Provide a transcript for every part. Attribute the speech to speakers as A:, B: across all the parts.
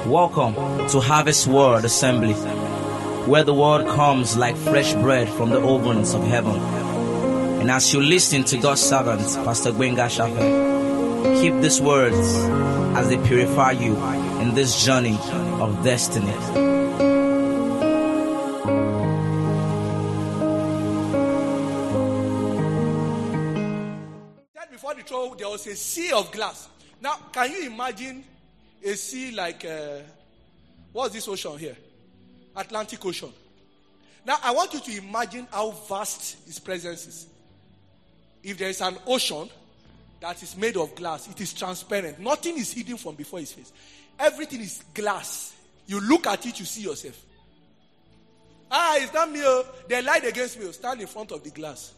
A: Welcome to Harvest Word Assembly, where the word comes like fresh bread from the ovens of heaven. And as you listen to God's servant, Pastor Gbenga Shafe, keep these words as they purify you in this journey of destiny.
B: Before the throne, there was a sea of glass. Now, can you imagine a sea like, what's this ocean here? Atlantic Ocean. Now, I want you to imagine how vast his presence is. If there is an ocean that is made of glass, it is transparent. Nothing is hidden from before his face. Everything is glass. You look at it, you see yourself. It's not me. They lied against me. Stand in front of the glass.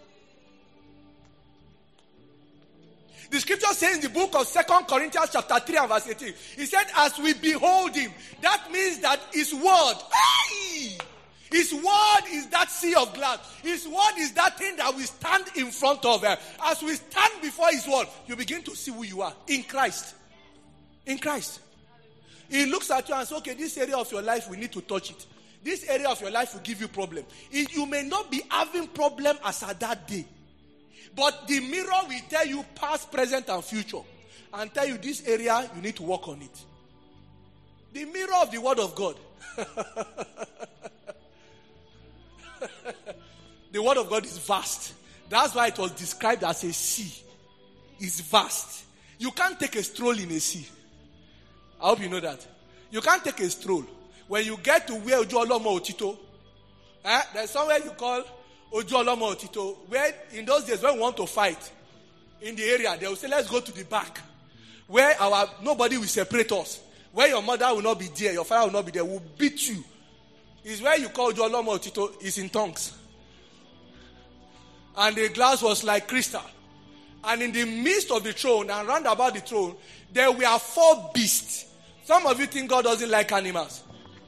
B: The scripture says in the book of 2 Corinthians chapter 3 and verse 18, he said, as we behold him, that means that his word, his word is that sea of glass. His word is that thing that we stand in front of. As we stand before his word, you begin to see who you are in Christ. In Christ. He looks at you and says, okay, this area of your life, we need to touch it. This area of your life will give you problem. You may not be having problem as at that day. But the mirror will tell you past, present, and future. And tell you this area, you need to work on it. The mirror of the word of God. The word of God is vast. That's why it was described as a sea. It's vast. You can't take a stroll in a sea. I hope you know that. You can't take a stroll. When you get to where Ojo Olomo Otito, there's somewhere you call Ojo Olomo Otito, where in those days when we want to fight in the area, they will say, let's go to the back, where nobody will separate us, where your mother will not be there, your father will not be there, will beat you. Is where you call Ojo Olomo Otito is in tongues. And the glass was like crystal. And in the midst of the throne and round about the throne, there were 4 beasts. Some of you think God doesn't like animals.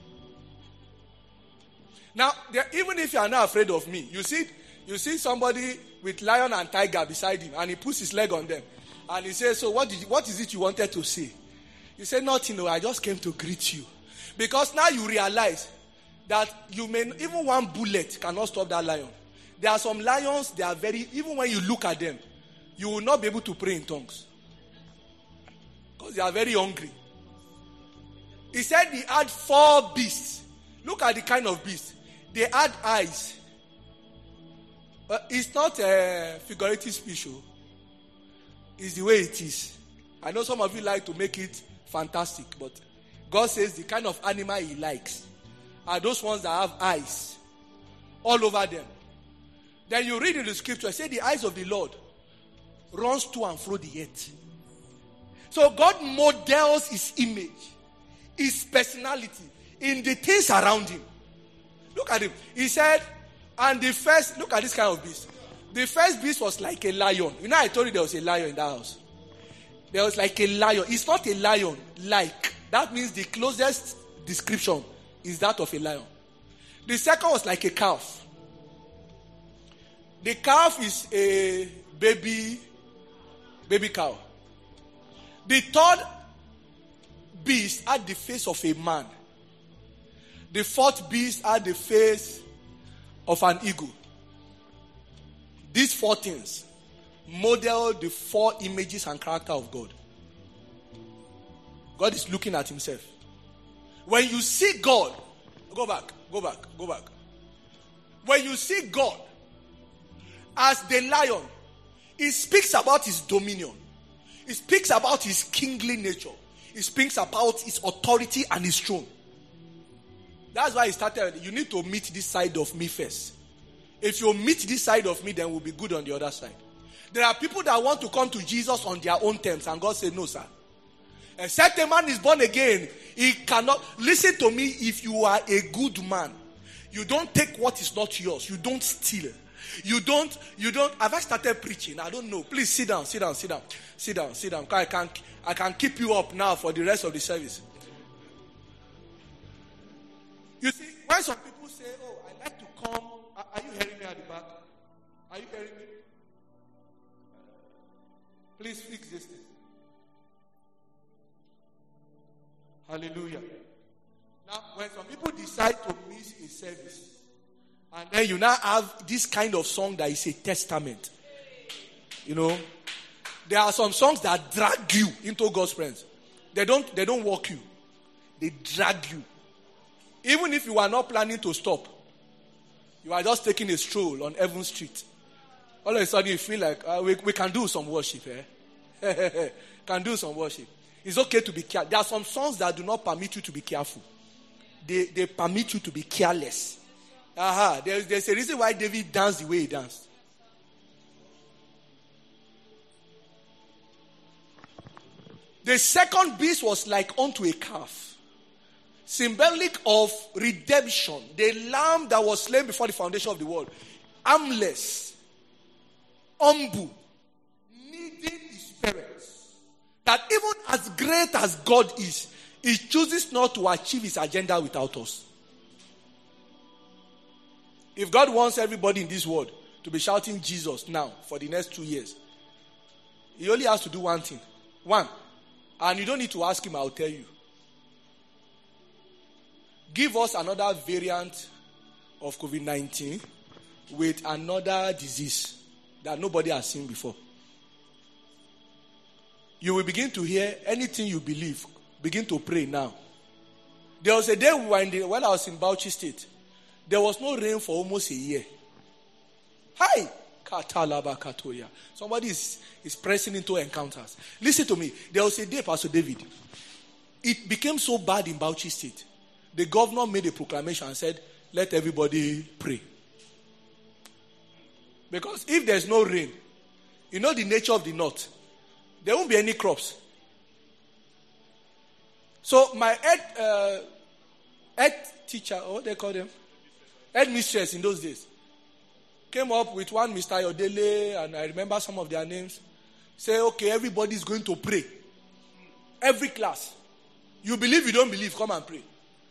B: Now, even if you are not afraid of me, you see somebody with lion and tiger beside him, and he puts his leg on them, and he says, so what is it you wanted to say? You say, nothing, no, I just came to greet you. Because now you realize that even one bullet cannot stop that lion. There are some lions, they are even when you look at them, you will not be able to pray in tongues. Because they are very hungry. He said he had 4 beasts. Look at the kind of beast. They had eyes. It's not a figurative speech. It's the way it is. I know some of you like to make it fantastic, but God says the kind of animal he likes are those ones that have eyes all over them. Then you read in the scripture, say the eyes of the Lord runs to and fro the earth. So God models his image, his personality in the things around him. Look at him. He said, and look at this kind of beast. The first beast was like a lion. You know, I told you there was a lion in that house. There was like a lion. It's not a lion, like. That means the closest description is that of a lion. The second was like a calf. The calf is a baby cow. The third beast had the face of a man. The fourth beast had the face of an eagle. These 4 things model the 4 images and character of God. God is looking at himself. When you see God, go back. When you see God as the lion, he speaks about his dominion. He speaks about his kingly nature. He speaks about his authority and his throne. That's why he started, you need to meet this side of me first. If you meet this side of me, then we'll be good on the other side. There are people that want to come to Jesus on their own terms, and God said, no, sir. Except a man is born again, he cannot. Listen to me, if you are a good man, you don't take what is not yours. You don't steal. You don't. Have I started preaching? I don't know. Please sit down. I can keep you up now for the rest of the service. You see, when some people say, oh, I like to come. Are you hearing me at the back? Are you hearing me? Please fix this thing. Hallelujah. Now, when some people decide to miss a service, and then you now have this kind of song that is a testament. You know, there are some songs that drag you into God's presence. They don't walk you. They drag you. Even if you are not planning to stop, you are just taking a stroll on Evans Street. All of a sudden you feel like we can do some worship. Can do some worship. It's okay to be careful. There are some songs that do not permit you to be careful. They permit you to be careless. There's a reason why David danced the way he danced. The second beast was like unto a calf, symbolic of redemption. The lamb that was slain before the foundation of the world, armless, humble, needing his parents. That even as great as God is, he chooses not to achieve his agenda without us. If God wants everybody in this world to be shouting Jesus now for the next 2 years, he only has to do one thing. One. And you don't need to ask him, I'll tell you. Give us another variant of COVID-19 with another disease that nobody has seen before. You will begin to hear anything you believe. Begin to pray now. There was a day when I was in Bauchi State. There was no rain for almost a year. Hi! Somebody is pressing into encounters. Listen to me. There was a day, Pastor David. It became so bad in Bauchi State. The governor made a proclamation and said, let everybody pray. Because if there's no rain, you know the nature of the north, there won't be any crops. So my head teacher, what they call them? Head mistress in those days, came up with one Mr. Yodele, and I remember some of their names. Say, okay, everybody is going to pray. Every class. You believe, you don't believe, come and pray.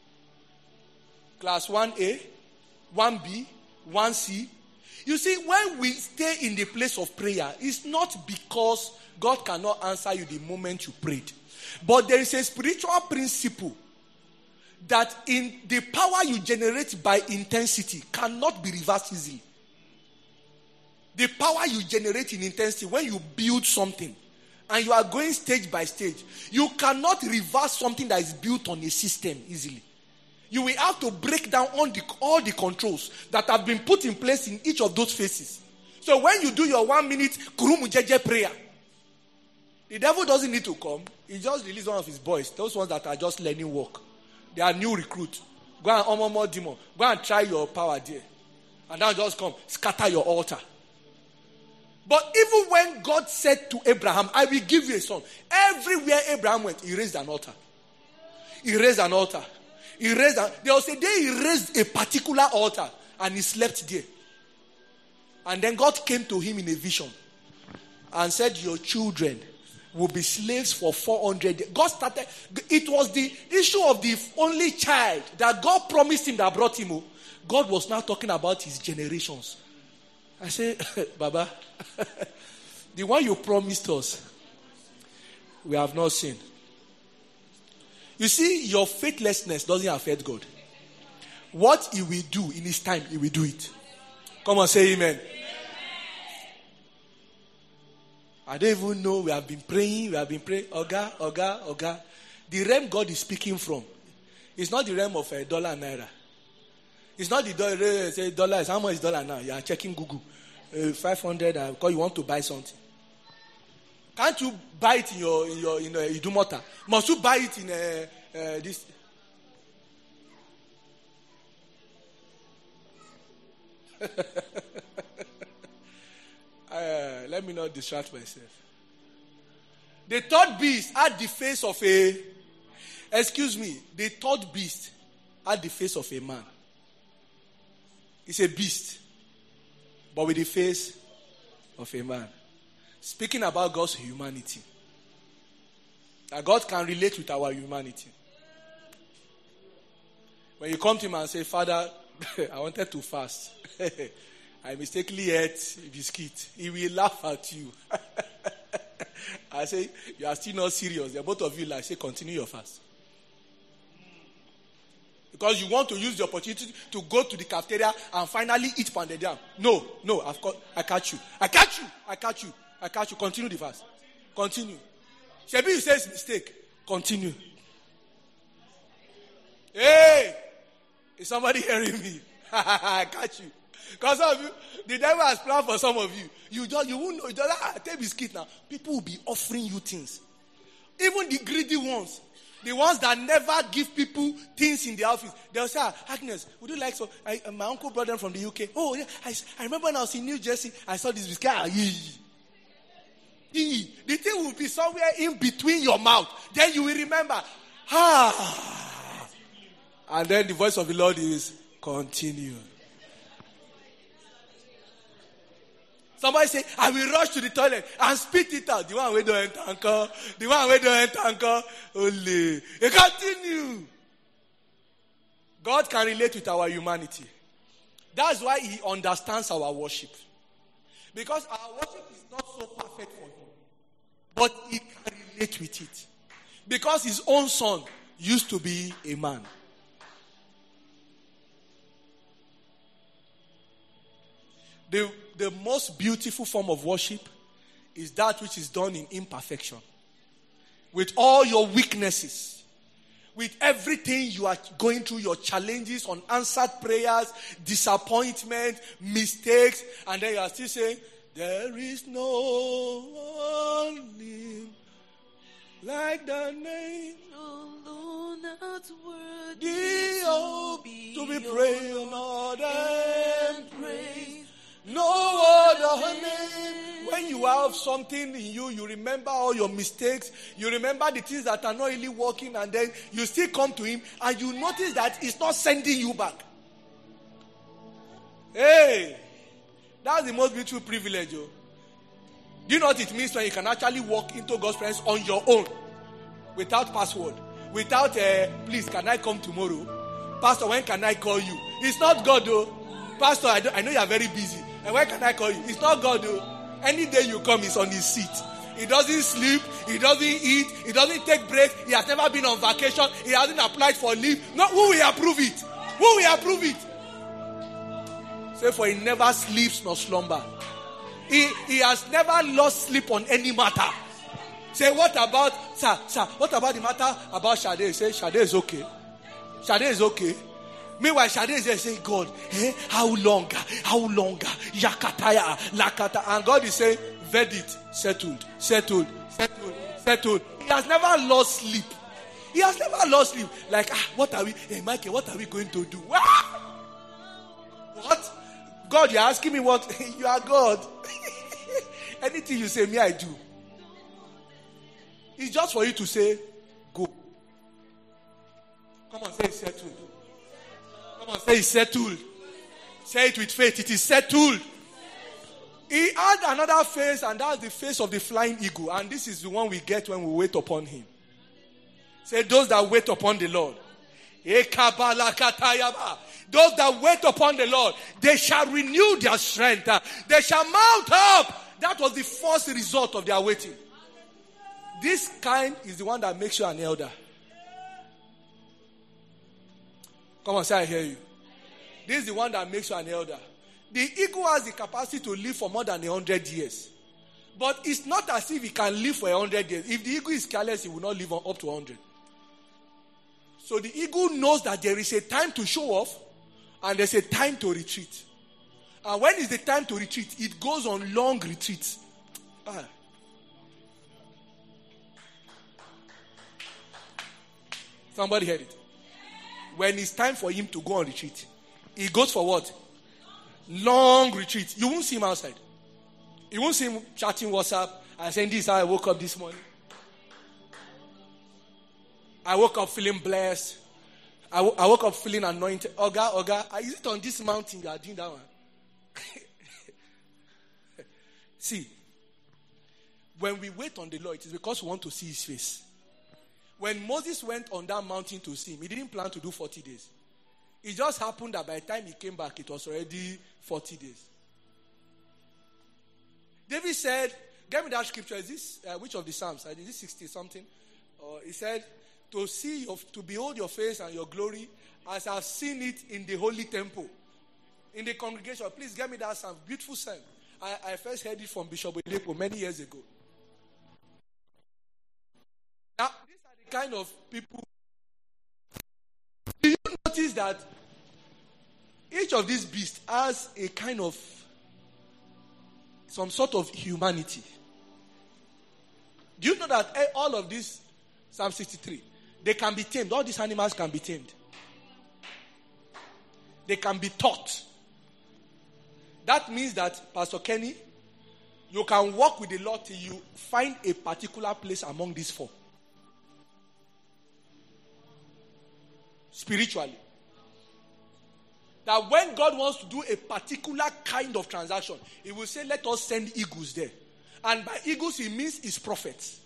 B: Class 1A, 1B, 1C. You see, when we stay in the place of prayer, it's not because God cannot answer you the moment you prayed. But there is a spiritual principle that in the power you generate by intensity cannot be reversed easily. The power you generate in intensity when you build something and you are going stage by stage, you cannot reverse something that is built on a system easily. You will have to break down all the controls that have been put in place in each of those phases. So when you do your 1 minute kurumujeje prayer, the devil doesn't need to come. He just released one of his boys, those ones that are just learning work. They are new recruits. Go and omomo demon. Go and try your power there. And now just come, scatter your altar. But even when God said to Abraham, I will give you a son. Everywhere Abraham went, he raised an altar. He raised an altar. There was a day he raised a particular altar and he slept there. And then God came to him in a vision and said, your children will be slaves for 400 days. God started, it was the issue of the only child that God promised him that brought him. God was now talking about his generations. I say, Baba, the one you promised us, we have not seen. You see, your faithlessness doesn't affect God. What he will do in his time, he will do it. Come on, say amen. I don't even know. We have been praying. Oga. The realm God is speaking from is not the realm of $1 naira. It's not the dollar. How much is dollar now? You are checking Google. 500 because you want to buy something. Can't you buy it in your Idumota? Must you buy it in this? Let me not distract myself. The third beast had the face of the third beast had the face of a man. It's a beast, but with the face of a man. Speaking about God's humanity. That God can relate with our humanity. When you come to him and say, Father, I wanted to fast. I mistakenly ate a biscuit. He will laugh at you. I say, you are still not serious. The both of you like, say, continue your fast. Because you want to use the opportunity to go to the cafeteria and finally eat pounded yam. No, of course, I catch you. Continue the fast. Continue. Shebi, you say it's mistake. Continue. Hey! Is somebody hearing me? I catch you. Because some of you, the devil has planned for some of you. You won't know. You just take biscuit now. People will be offering you things. Even the greedy ones. The ones that never give people things in the office. They'll say, Agnes, would you like so? My uncle brought them from the UK. Oh, yeah. I remember when I was in New Jersey, I saw this biscuit. The thing will be somewhere in between your mouth. Then you will remember. And then the voice of the Lord is, continue. Somebody say, I will rush to the toilet and spit it out. The one we don't enter. Only. Continue. God can relate with our humanity. That's why he understands our worship. Because our worship is not so perfect for him. But he can relate with it. Because his own son used to be a man. The most beautiful form of worship is that which is done in imperfection. With all your weaknesses. With everything you are going through, your challenges, unanswered prayers, disappointment, mistakes. And then you are still saying, there is no one name like the name.
C: Although not worthy
B: to be praised, Lord, and
C: praise.
B: No other name. When you have something in you, you remember all your mistakes. You remember the things that are not really working, and then you still come to him, and you notice that he's not sending you back. Hey, that's the most beautiful privilege. Do you know what it means when you can actually walk into God's presence on your own, without password, without please, can I come tomorrow? Pastor, when can I call you? It's not God though. Pastor, I know you are very busy. And when can I call you? It's not God though. Any day you come, he's on his seat. He doesn't sleep. He doesn't eat. He doesn't take breaks. He has never been on vacation. He hasn't applied for leave. No, who will approve it? Who will approve it? Say, for he never sleeps nor slumber. He has never lost sleep on any matter. Say, what about, sir, what about the matter about Shade? Say, Shade is okay. Shade is okay. Meanwhile, Shade is there saying, God, how long? Yakataya, lakata. And God is saying, verdict, settled. He has never lost sleep. Like, what are we, Michael, what are we going to do? What? God, you're asking me what? You are God. Anything you say, me, I do. It's just for you to say, go. Come on, say it's settled. Come on, say it's settled. Say it with faith. It is settled. He had another face, and that's the face of the flying eagle. And this is the one we get when we wait upon him. Say, those that wait upon the Lord. Those that wait upon the Lord, they shall renew their strength. They shall mount up. That was the first result of their waiting. This kind is the one that makes you an elder. Come on, say I hear you. This is the one that makes you an elder. The eagle has the capacity to live for more than 100 years. But it's not as if he can live for 100 years. If the eagle is careless, he will not live up to 100. So the eagle knows that there is a time to show off and there's a time to retreat. And when is the time to retreat? It goes on long retreats. Somebody heard it. When it's time for him to go on retreat, he goes for what? Long retreat. You won't see him outside. You won't see him chatting WhatsApp and saying, this is how I woke up this morning. I woke up feeling blessed. I woke up feeling anointed. Oga, is it on this mountain you are doing that one? See, when we wait on the Lord, it is because we want to see his face. When Moses went on that mountain to see him, he didn't plan to do 40 days. It just happened that by the time he came back, it was already 40 days. David said, get me that scripture. Is this, which of the Psalms? Is this 60 something? He said, to behold your face and your glory as I've seen it in the holy temple. In the congregation, please get me that psalm. Beautiful psalm. I first heard it from Bishop Oyedepo many years ago. Now, these are the kind of people. Do you notice that each of these beasts has a kind of some sort of humanity? Do you know that all of these, Psalm 63, they can be tamed? All these animals can be tamed. They can be taught. That means that, Pastor Kenny, you can walk with the Lord till you find a particular place among these four. Spiritually. That when God wants to do a particular kind of transaction, He will say, let us send eagles there. And by eagles, He means His prophets.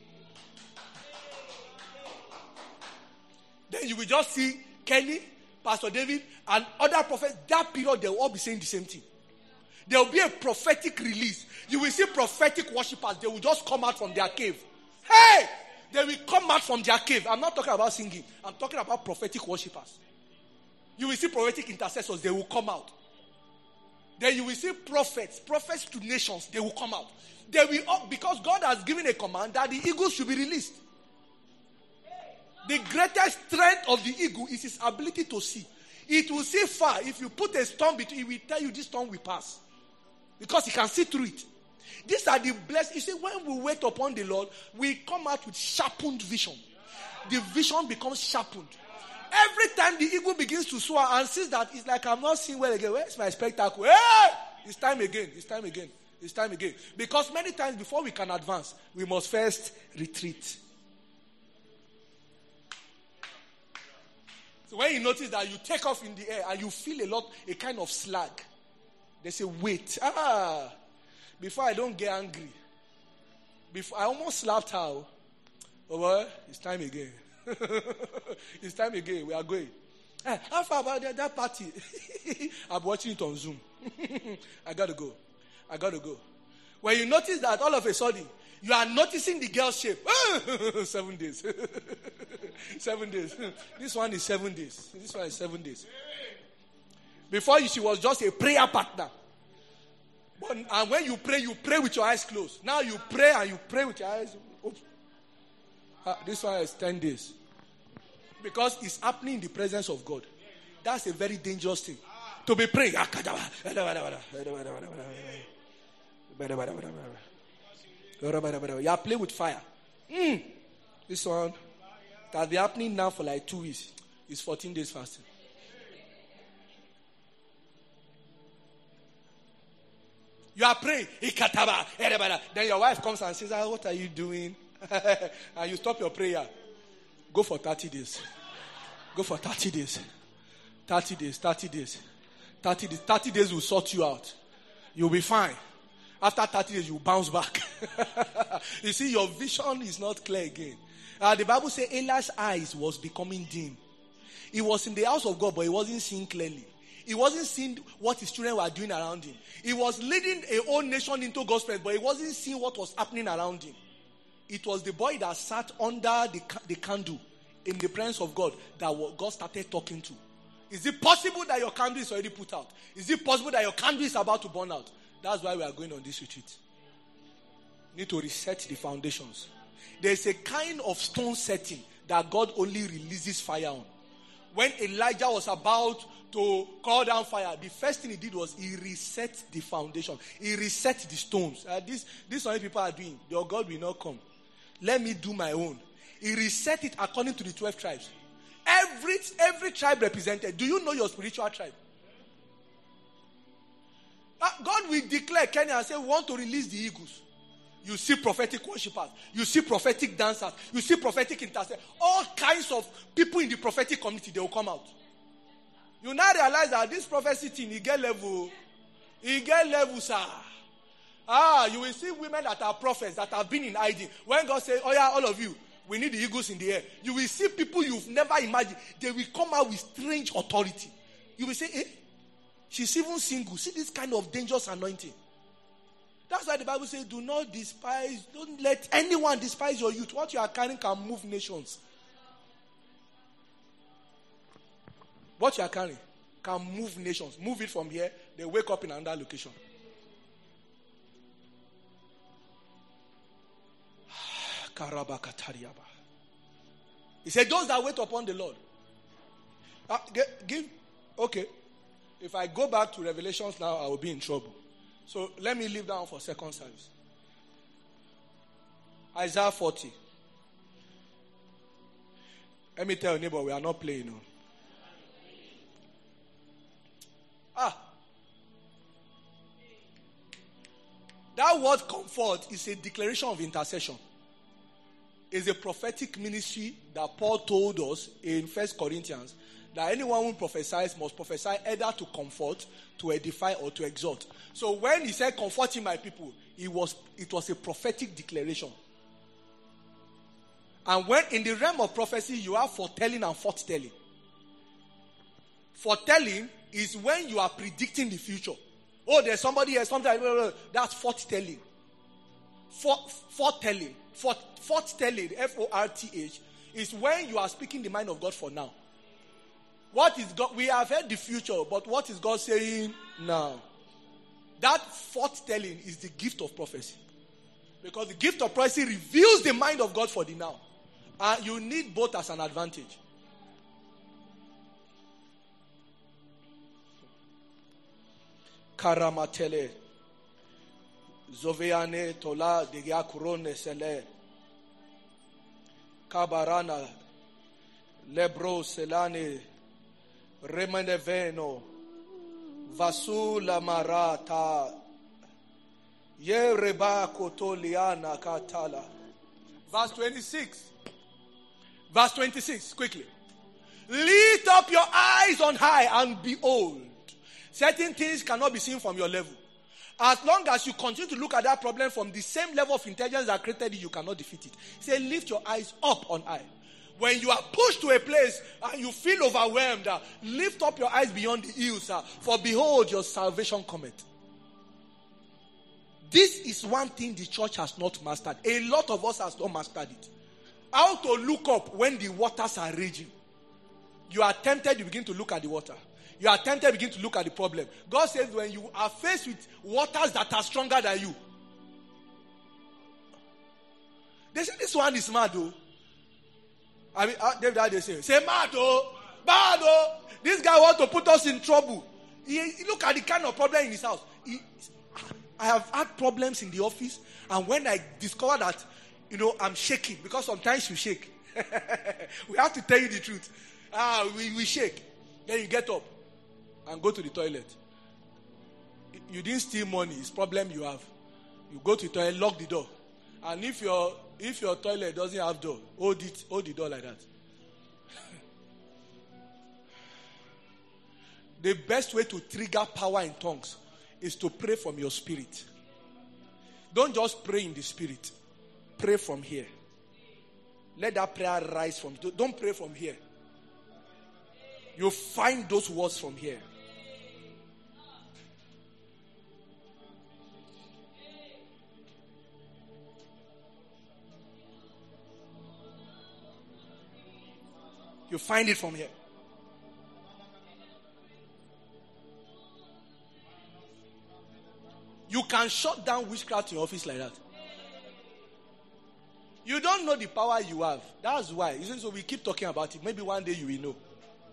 B: Then you will just see Kenny, Pastor David, and other prophets. That period, they will all be saying the same thing. There will be a prophetic release. You will see prophetic worshippers. They will just come out from their cave. Hey! They will come out from their cave. I'm not talking about singing. I'm talking about prophetic worshippers. You will see prophetic intercessors. They will come out. Then you will see prophets to nations. They will come out. They will, because God has given a command that the eagle should be released. The greatest strength of the eagle is its ability to see. It will see far. If you put a stone between, it will tell you this stone will pass. Because it can see through it. These are the blessed. You see, when we wait upon the Lord, we come out with sharpened vision. The vision becomes sharpened. Every time the eagle begins to soar and sees that, it's like, I'm not seeing well again. Where's my spectacle? Hey! It's time again. It's time again. It's time again. Because many times before we can advance, we must first retreat. So when you notice that you take off in the air and you feel a kind of slag, they say, wait. Before I don't get angry. Before I almost slapped her. Oh, well, it's time again. It's time again. We are going. How far about that party? I'm watching it on Zoom. I got to go. When you notice that all of a sudden, you are noticing the girl's shape. 7 days. 7 days. This one is 7 days. This one is 7 days. Before she was just a prayer partner. And when you pray with your eyes closed. Now you pray and you pray with your eyes open. This one is 10 days. Because it's happening in the presence of God. That's a very dangerous thing. To be praying. You are playing with fire. This one that has been happening now for like 2 weeks. It's 14 days fasting. You are praying. Then your wife comes and says, what are you doing? And you stop your prayer. Go for 30 days. Go for 30 days. 30 days. 30 days. 30 days. 30 days will sort you out. You'll be fine. After 30 days, you bounce back. You see, your vision is not clear again. The Bible says Eli's eyes was becoming dim. He was in the house of God, but he wasn't seeing clearly. He wasn't seeing what his children were doing around him. He was leading a whole nation into God's presence, but he wasn't seeing what was happening around him. It was the boy that sat under the candle in the presence of God that God started talking to. Is it possible that your candle is already put out? Is it possible that your candle is about to burn out? That's why we are going on this retreat. Need to reset the foundations. There's a kind of stone setting that God only releases fire on. When Elijah was about to call down fire, the first thing he did was he reset the foundation. He reset the stones. This is what people are doing. Your God will not come. Let me do my own. He reset it according to the 12 tribes. Every tribe represented. Do you know your spiritual tribe? God will declare Kenya and say, we want to release the eagles. You see prophetic worshippers. You see prophetic dancers. You see prophetic intercessors. All kinds of people in the prophetic community, they will come out. You now realize that this prophecy thing, it get level. It get level, sir. You will see women that are prophets that have been in hiding. When God says, oh yeah, all of you, we need the eagles in the air. You will see people you've never imagined. They will come out with strange authority. You will say, she's even single. See this kind of dangerous anointing. That's why the Bible says, do not despise, don't let anyone despise your youth. What you are carrying can move nations. What you are carrying can move nations. Move it from here, they wake up in another location. He said, those that wait upon the Lord. Okay. If I go back to Revelations now, I will be in trouble. So let me leave that one for second service. Isaiah 40. Let me tell your neighbor, we are not playing. No. That word comfort is a declaration of intercession. It's a prophetic ministry that Paul told us in 1 Corinthians that anyone who prophesies must prophesy either to comfort, to edify, or to exhort. So when he said comforting my people, it was a prophetic declaration. And when in the realm of prophecy, you have foretelling and forthtelling. Foretelling is when you are predicting the future. Oh, there's somebody here, something. That's forthtelling. Foretelling. Forthtelling, F-O-R-T-H, is when you are speaking the mind of God for now. What is God? We have heard the future, but what is God saying now? That forthtelling is the gift of prophecy. Because the gift of prophecy reveals the mind of God for the now. And you need both as an advantage. Karamatele. Zoveane tola digia kurone sele. Kabarana. Lebro selane. Remeneveno. Vasula marata. Yereba kotoliana katala. Verse 26. Verse 26, quickly. Lift up your eyes on high and behold. Certain things cannot be seen from your level. As long as you continue to look at that problem from the same level of intelligence that created it, you cannot defeat it. Say, lift your eyes up on high. When you are pushed to a place and you feel overwhelmed, lift up your eyes beyond the hills, for behold, your salvation cometh. This is one thing the church has not mastered. A lot of us has not mastered it. How to look up when the waters are raging. You are tempted, you begin to look at the water. You are tempted, begin to look at the problem. God says when you are faced with waters that are stronger than you. They say this one is mad though. I mean, they say mad oh, bad oh. This guy wants to put us in trouble. He look at the kind of problem in his house. I have had problems in the office, and when I discover that, I'm shaking, because sometimes you shake. We have to tell you the truth. We shake. Then you get up and go to the toilet. You didn't steal money. It's problem you have. You go to the toilet, lock the door. And if your toilet doesn't have door, hold the door like that. The best way to trigger power in tongues is to pray from your spirit. Don't just pray in the spirit. Pray from here. Let that prayer rise from. Don't pray from here. You find those words from here. You find it from here. You can shut down witchcraft in your office like that. You don't know the power you have. That's why. So we keep talking about it. Maybe one day you will know.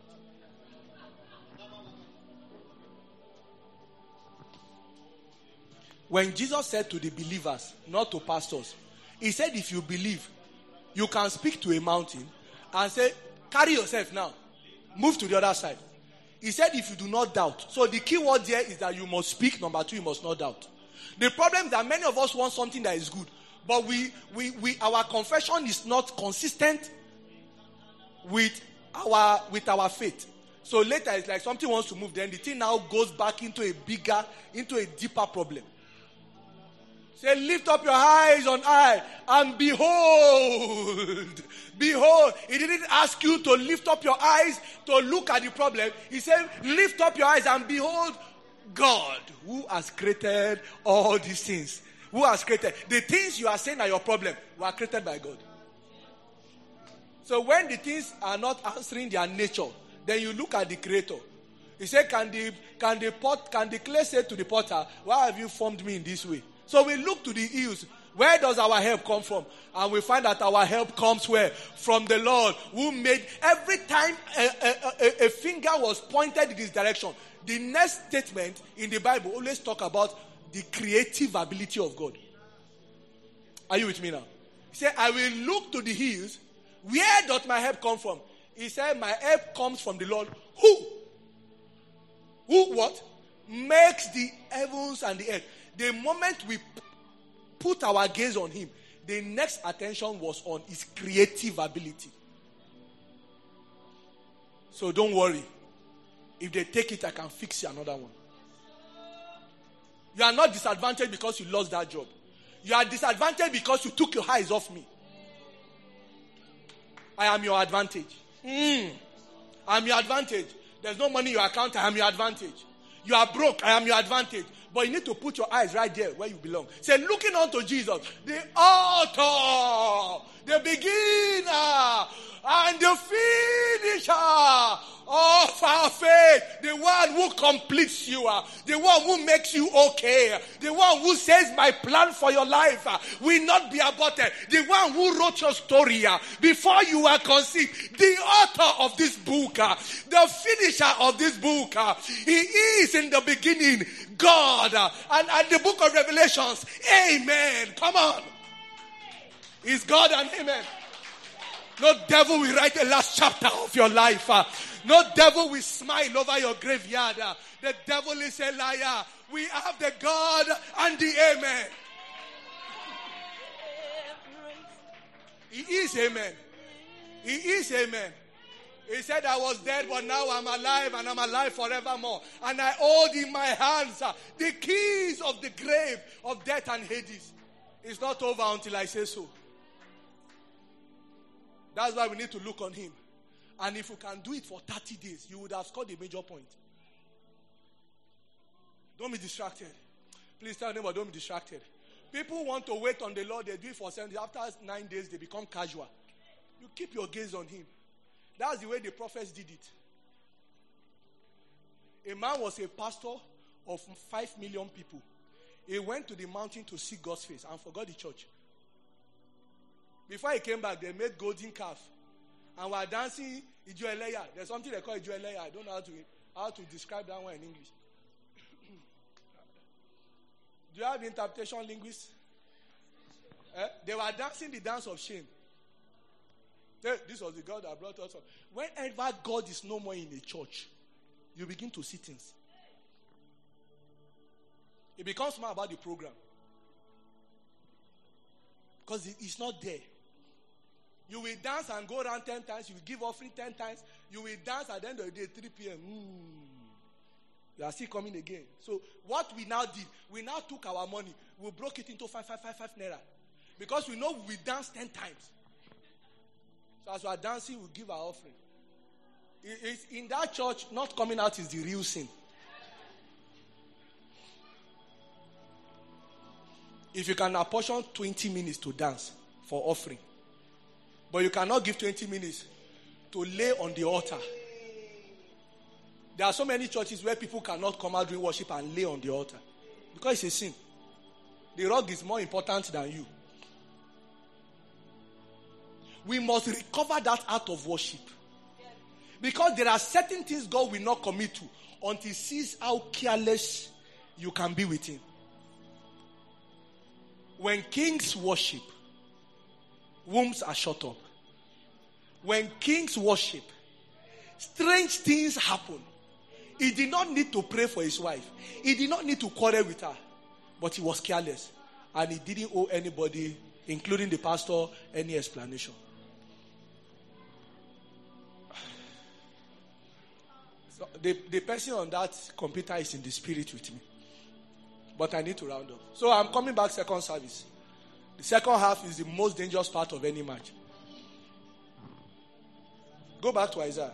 B: When Jesus said to the believers, not to pastors, he said if you believe, you can speak to a mountain and say, carry yourself now. Move to the other side. He said if you do not doubt. So the key word there is that you must speak. Number 2, you must not doubt. The problem is that many of us want something that is good. But our confession is not consistent with our faith. So later it's like something wants to move. Then the thing now goes back into a deeper problem. Say, lift up your eyes on high and behold. Behold. He didn't ask you to lift up your eyes to look at the problem. He said, lift up your eyes and behold God, who has created all these things. Who has created? The things you are saying are your problem were created by God. So when the things are not answering their nature, Then you look at the creator. He said, can the clay say to the potter, why have you formed me in this way? So we look to the hills. Where does our help come from? And we find that our help comes where? From the Lord, who made every time a finger was pointed in this direction. The next statement in the Bible always talk about the creative ability of God. Are you with me now? He said, I will look to the hills. Where does my help come from? He said, my help comes from the Lord. Who what? Makes the heavens and the earth. The moment we put our gaze on him, the next attention was on his creative ability. So don't worry. If they take it, I can fix you another one. You are not disadvantaged because you lost that job. You are disadvantaged because you took your eyes off me. I am your advantage. I am your advantage. There's no money in your account. I am your advantage. You are broke. I am your advantage. But you need to put your eyes right there where you belong. Say, looking unto Jesus, the author, the beginner, and the finisher of our faith. The one who completes you. The one who makes you okay. The one who says, my plan for your life will not be aborted. The one who wrote your story before you were conceived. The author of this book. The finisher of this book. He is in the beginning God. And the book of Revelations. Amen. Come on. Is God and amen. No devil will write the last chapter of your life. No devil will smile over your graveyard. The devil is a liar. We have the God and the amen. He is amen. He is amen. He said, I was dead, but now I'm alive, and I'm alive forevermore. And I hold in my hands the keys of the grave of death and Hades. It's not over until I say so. That's why we need to look on him. And if you can do it for 30 days, you would have scored a major point. Don't be distracted. Please tell them, don't be distracted. People want to wait on the Lord. They do it for 7 days. After 9 days, they become casual. You keep your gaze on him. That's the way the prophets did it. A man was a pastor of 5 million people. He went to the mountain to seek God's face and forgot the church. Before he came back, they made golden calf. And were dancing Ijueleya. There's something they call Ijueleya. I don't know how to describe that one in English. Do you have the interpretation linguist? They were dancing the dance of shame. This was the God that brought us up. Whenever God is no more in a church, you begin to see things. It becomes more about the program. Because it's not there. You will dance and go around 10 times. You will give offering 10 times. You will dance at the end of the day, 3 p.m. You are still coming again. So what we now did, we now took our money. We broke it into 5 naira. Because we know we dance 10 times. So as we are dancing, we give our offering. In that church, not coming out is the real sin. If you can apportion 20 minutes to dance for offering, but you cannot give 20 minutes to lay on the altar. There are so many churches where people cannot come out during worship and lay on the altar. Because it's a sin. The rug is more important than you. We must recover that art of worship. Because there are certain things God will not commit to until he sees how careless you can be with him. When kings worship, wombs are shut up. When kings worship, strange things happen. He did not need to pray for his wife. He did not need to quarrel with her. But he was careless. And he didn't owe anybody, including the pastor, any explanation. So the person on that computer is in the spirit with me. But I need to round up. So I'm coming back second service. The second half is the most dangerous part of any match. Go back to Isaiah.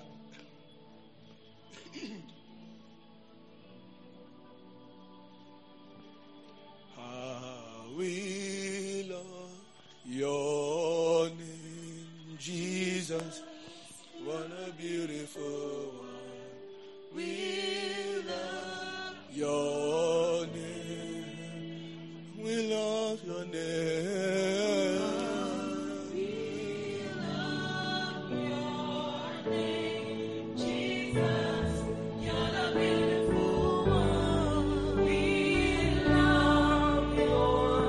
B: We love your name, Jesus. What a beautiful one. We love your name. We love your name.
C: We love your name, Jesus. You're the beautiful one. We love your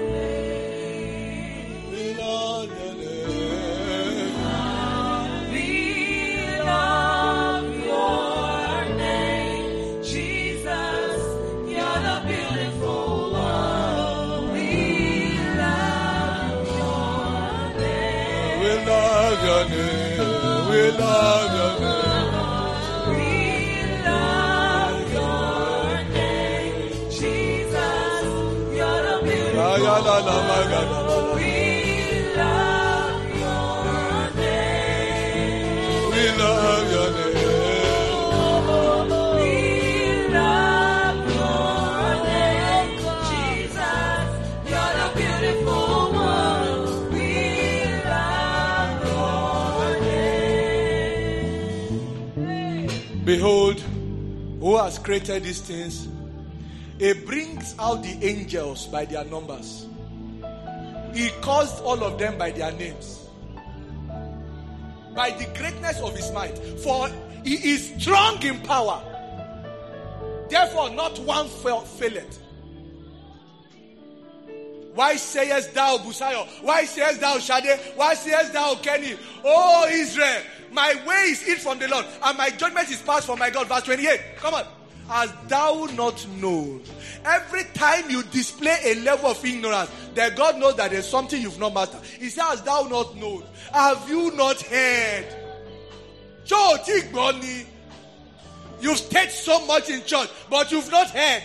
C: name.
B: We love your name.
C: We love your name, Jesus. You're the beautiful one. We love your name.
B: We love your name. We love your name.
C: We love your name, Jesus. You're the beautiful
B: La, la, la, la, la, la, la.
C: We love your name.
B: We love your name.
C: We love your name, Jesus. You're the beautiful one. We love your name.
B: Behold, who has created these things? He brings out the angels by their numbers. He calls all of them by their names. By the greatness of his might. For he is strong in power. Therefore, not one faileth. Why sayest thou, Busayo? Why sayest thou, Shade? Why sayest thou, Kenny? Oh, Israel, my way is hid from the Lord, and my judgment is passed from my God. Verse 28. Come on. Hast thou not known? Every time you display a level of ignorance, that God knows that there's something you've not mastered. He says, hast thou not known? Have you not heard? You've stayed so much in church, but you've not heard.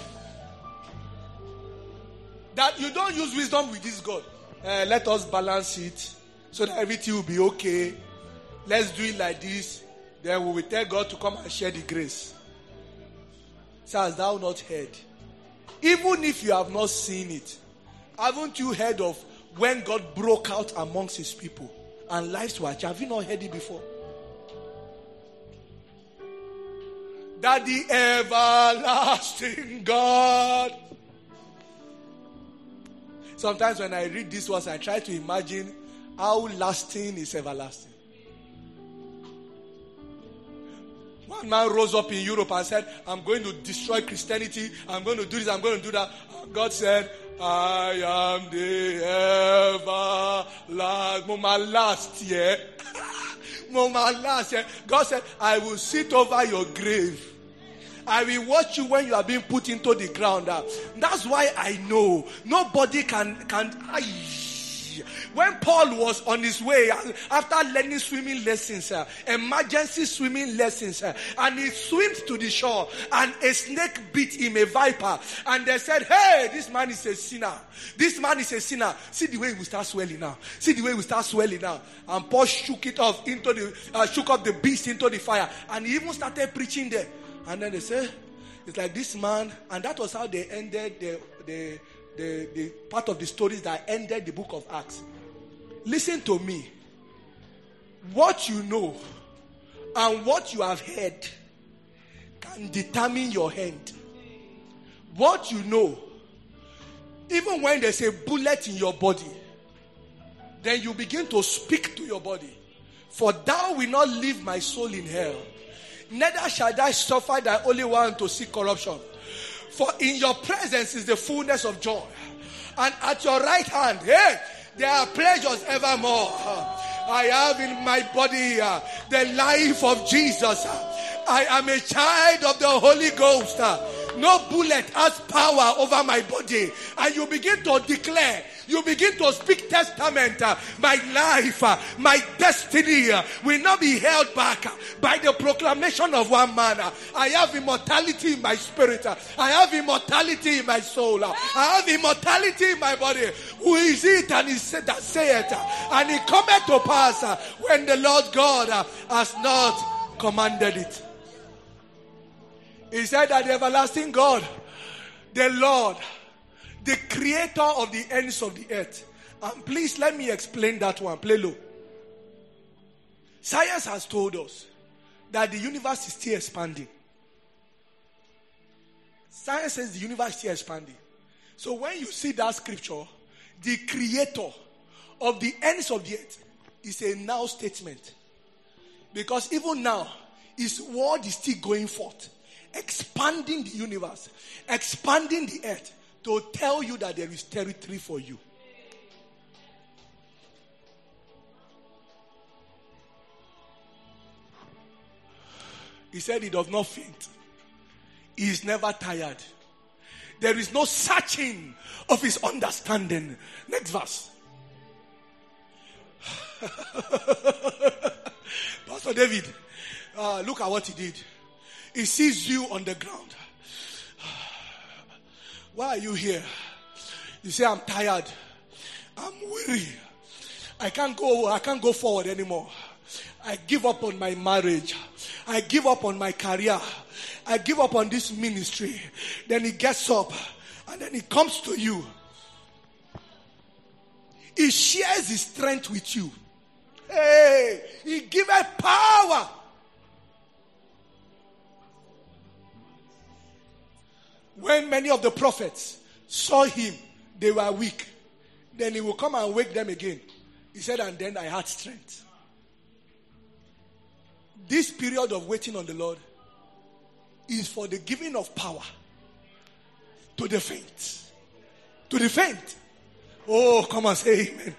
B: That you don't use wisdom with this God. Let us balance it so that everything will be okay. Let's do it like this. Then we will tell God to come and share the grace. So hast thou not heard? Even if you have not seen it, haven't you heard of when God broke out amongst his people and lives were changed? Have you not heard it before? That the everlasting God. Sometimes when I read this verse, I try to imagine how lasting is everlasting. One man rose up in Europe and said, I'm going to destroy Christianity. I'm going to do this. I'm going to do that. And God said, I am the everlasting. Mama last year. Mama last year. God said, I will sit over your grave. I will watch you when you are being put into the ground. That's why I know nobody can. When Paul was on his way after learning swimming lessons, emergency swimming lessons, and he swims to the shore, and a snake bit him, a viper, and they said, hey, this man is a sinner. This man is a sinner. See the way he will start swelling now. See the way he will start swelling now. And Paul shook it off shook up the beast into the fire, and he even started preaching there. And then they say, it's like this man, and that was how they ended the part of the stories that ended the book of Acts. Listen to me. What you know and what you have heard can determine your end. What you know, even when there's a bullet in your body, then you begin to speak to your body. For thou will not leave my soul in hell, neither shall thou suffer thy only one to see corruption. For in your presence is the fullness of joy, and at your right hand, there are pleasures evermore. I have in my body the life of Jesus. I am a child of the Holy Ghost. No bullet has power over my body. And you begin to declare, you begin to speak testament. My life, my destiny will not be held back by the proclamation of one man. I have immortality in my spirit. I have immortality in my soul. I have immortality in my body. Who is it and he said that say it? And it cometh to pass when the Lord God has not commanded it. He said that the everlasting God, the Lord, the creator of the ends of the earth. And please let me explain that one. Play low. Science has told us that the universe is still expanding. Science says the universe is still expanding. So when you see that scripture, the creator of the ends of the earth is a now statement. Because even now, his word is still going forth, expanding the universe, expanding the earth to tell you that there is territory for you. He said he does not faint. He is never tired. There is no searching of his understanding. Next verse. Pastor David, look at what he did. He sees you on the ground. Why are you here? You say, I'm tired. I'm weary. I can't go forward anymore. I give up on my marriage. I give up on my career. I give up on this ministry. Then he gets up and then he comes to you. He shares his strength with you. Hey, he giveth power. When many of the prophets saw him, they were weak. Then he will come and wake them again. He said, and then I had strength. This period of waiting on the Lord is for the giving of power to the faint. To the faint. Oh, come and say amen.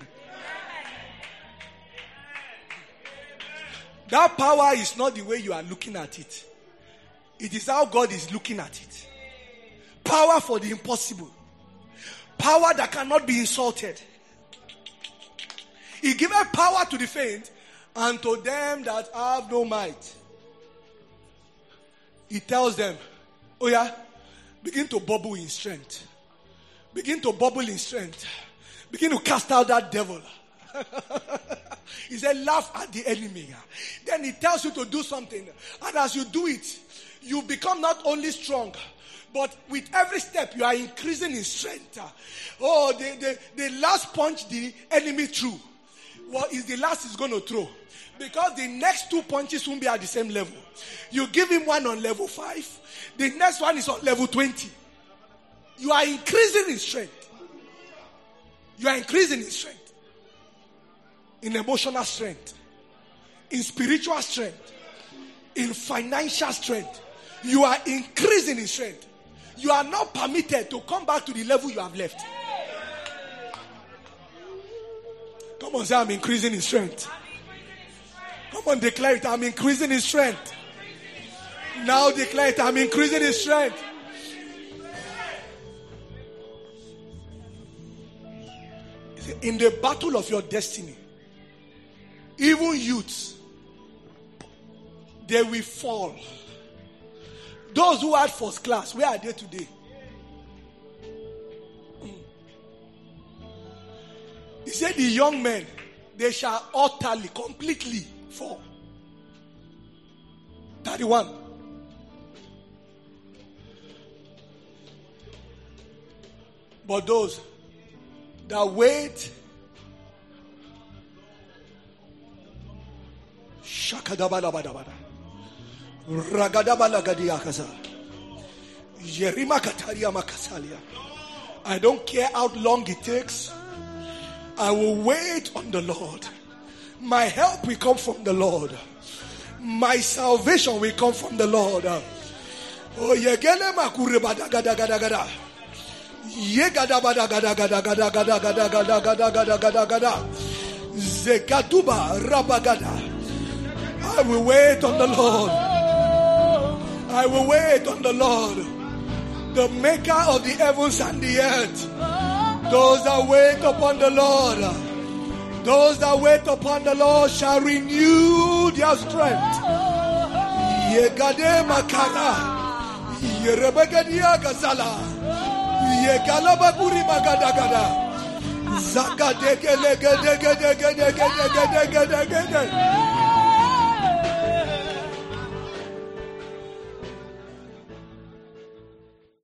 B: That power is not the way you are looking at it. It is how God is looking at it. Power for the impossible. Power that cannot be insulted. He giveth power to the faint and to them that have no might. He tells them, oh yeah, begin to bubble in strength. Begin to bubble in strength. Begin to cast out that devil. He said, laugh at the enemy. Then he tells you to do something. And as you do it, you become not only strong, but with every step you are increasing in strength. Oh, the last punch the enemy threw, what is the last he's going to throw? Because the next two punches won't be at the same level. You give him one on level 5. The next one is on level 20. You are increasing in strength. You are increasing in strength. In emotional strength. In spiritual strength. In financial strength. You are increasing in strength. You are not permitted to come back to the level you have left. Come on, say, I'm increasing in strength. Come on, declare it. I'm increasing in strength. Now declare it. I'm increasing in strength. In the battle of your destiny, even youths, they will fall. Those who had first class, where are they today? He said the young men, they shall utterly, completely fall. 31. But those that wait, shakadabadabadabada, ragadabalagadiakaza, yerima kataria makasalia. I don't care how long it takes. I will wait on the Lord. My help will come from the Lord. My salvation will come from the Lord. Oh, yegele makure badagada. Yegada badagada gada gada gada gada gada gada gada gada gada. Zekaduba rabagada. I will wait on the Lord. I will wait on the Lord, the maker of the heavens and the earth. Those that wait upon the Lord, those that wait upon the Lord shall renew their strength. Yegade makara, yerebegadia gazala, yegalaba kuri magadagada, zagadege legede gede gede gede gede gede gede.